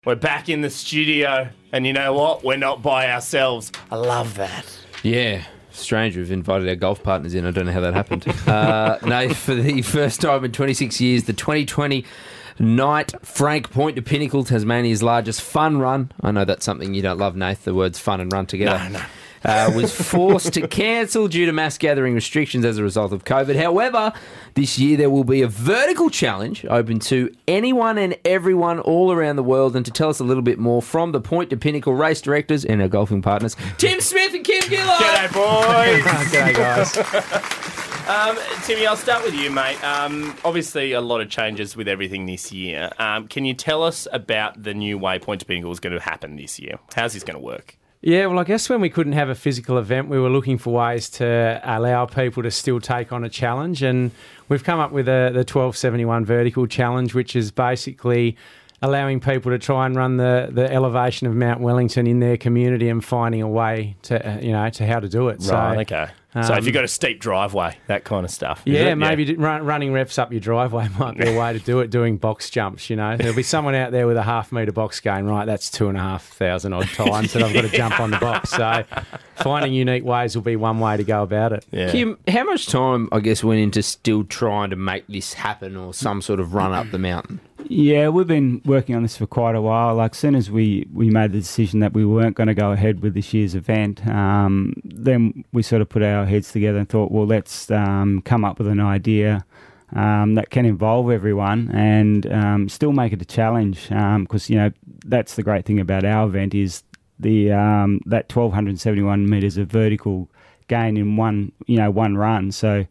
We're back in the studio, and you know what? We're not by ourselves. I love that. Yeah. Strange, we've invited our golf partners in. I don't know how that happened. No, for the first time in 26 years, the 2020 Knight Frank Point to Pinnacle, Tasmania's largest fun run. I know that's something you don't love, Nath, the words fun and run together. No. Was forced to cancel due to mass gathering restrictions as a result of COVID. However, this year there will be a vertical challenge open to anyone and everyone all around the world. And to tell us a little bit more from the Point to Pinnacle race directors and our golfing partners, Tim Smith and Kim Gillard. G'day, boys. G'day, guys. Timmy, I'll start with you, mate. Obviously, a lot of changes with everything this year. Can you tell us about the new way Point to Pinnacle is going to happen this year? How's this going to work? Yeah, well, I guess when we couldn't have a physical event, we were looking for ways to allow people to still take on a challenge. And we've come up with the 1271 Vertical Challenge, which is basically allowing people to try and run the elevation of Mount Wellington in their community and finding a way to, to how to do it. Right, okay. So if you've got a steep driveway, that kind of stuff. Yeah, maybe running reps up your driveway might be a way to do it, doing box jumps, There'll be someone out there with a half-metre box going, right, that's 2,500 odd times that I've got to jump on the box. So finding unique ways will be one way to go about it. Yeah. Kim, how much time, I guess, went into still trying to make this happen or some sort of run up the mountain? Yeah, we've been working on this for quite a while. Like, as soon as we made the decision that we weren't going to go ahead with this year's event, then we sort of put our heads together and thought, well, let's come up with an idea that can involve everyone and still make it a challenge. Because, that's the great thing about our event is the that 1,271 metres of vertical gain in one run. So,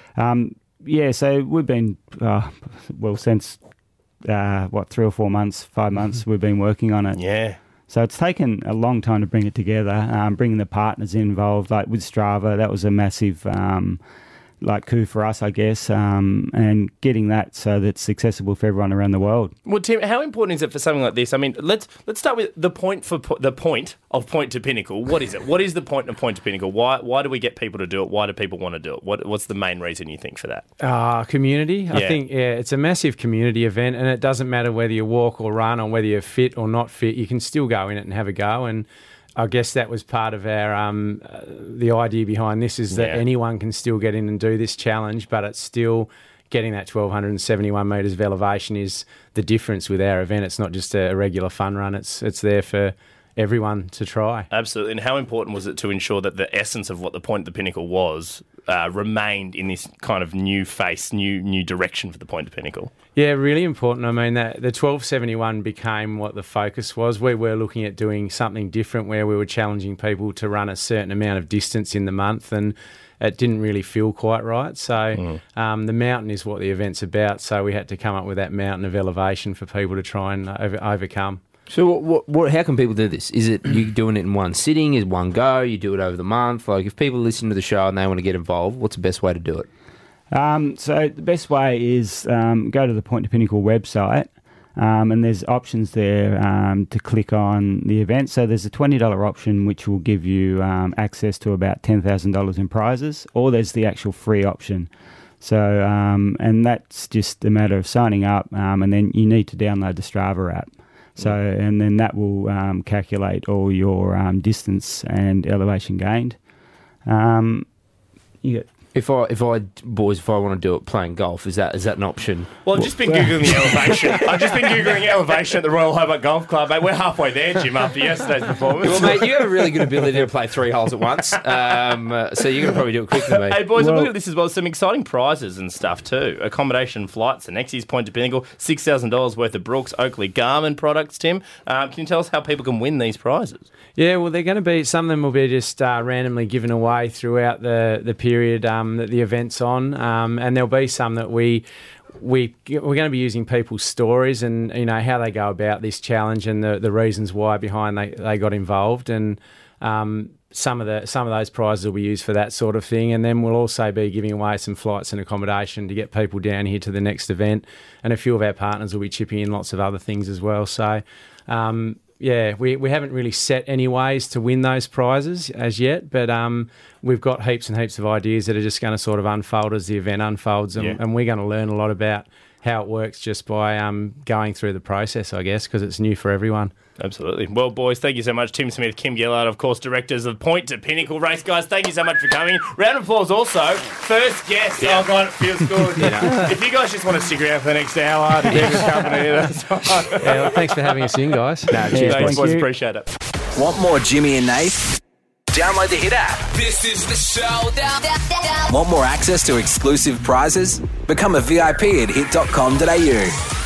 so we've been, since... 3 or 4 months, 5 months we've been working on it. Yeah. So it's taken a long time to bring it together, bringing the partners involved, like with Strava. That was a massive coup for us, I guess, and getting that so that it's accessible for everyone around the world. Well, Tim, how important is it for something like this? I mean, let's start with the point of Point to Pinnacle. What is it? What is the point of Point to Pinnacle? Why do we get people to do it? Why do people want to do it? What's the main reason you think for that? Community. Yeah. I think it's a massive community event, and it doesn't matter whether you walk or run or whether you're fit or not fit. You can still go in it and have a go. And I guess that was part of our the idea behind this is that anyone can still get in and do this challenge, but it's still getting that 1,271 metres of elevation is the difference with our event. It's not just a regular fun run. It's there for everyone to try. Absolutely. And how important was it to ensure that the essence of what the Point of the Pinnacle was remained in this kind of new face, new direction for the Point of Pinnacle? Yeah, really important. I mean, the 1271 became what the focus was. We were looking at doing something different where we were challenging people to run a certain amount of distance in the month, and it didn't really feel quite right. So the mountain is what the event's about, so we had to come up with that mountain of elevation for people to try and overcome. So how can people do this? Is it you doing it in one sitting? Is it one go? You do it over the month? Like, if people listen to the show and they want to get involved, what's the best way to do it? So the best way is go to the Point to Pinnacle website, and there's options there to click on the event. So there's a $20 option which will give you access to about $10,000 in prizes, or there's the actual free option. So and that's just a matter of signing up, and then you need to download the Strava app. So, and then that will calculate all your distance and elevation gained. If I want to do it playing golf, is that an option? Well, I've just been Googling the elevation. I've just been Googling elevation at the Royal Hobart Golf Club, mate. We're halfway there, Jim, after yesterday's performance. Well, mate, you have a really good ability to play 3 holes at once, so you're going to probably do it quicker than me. Hey, boys, I'm looking at this as well. Some exciting prizes and stuff too. Accommodation, flights, and Nexi's Point to Pinnacle, $6,000 worth of Brooks Oakley Garmin products, Tim. Can you tell us how people can win these prizes? Yeah, well, they're going to be, some of them will be just randomly given away throughout the period that the event's on, and there'll be some that we're going to be using people's stories and how they go about this challenge and the reasons why behind they got involved, and some of those prizes will be used for that sort of thing. And then we'll also be giving away some flights and accommodation to get people down here to the next event, and a few of our partners will be chipping in lots of other things as well. So we haven't really set any ways to win those prizes as yet, but we've got heaps and heaps of ideas that are just going to sort of unfold as the event unfolds, and we're going to learn a lot about how it works just by going through the process, I guess, because it's new for everyone. Absolutely. Well, boys, thank you so much. Tim Smith, Kim Gillard, of course, directors of Point to Pinnacle race. Guys, thank you so much for coming. Round of applause also. First guest. Oh, God, it feels good. If you guys just want to stick around for the next hour to keep us company, that's fine. Yeah, well, thanks for having us in, guys. Cheers, thank boys. you. Appreciate it. Want more Jimmy and Nath? Download the Hit app. This is the showdown. Want more access to exclusive prizes? Become a VIP at hit.com.au.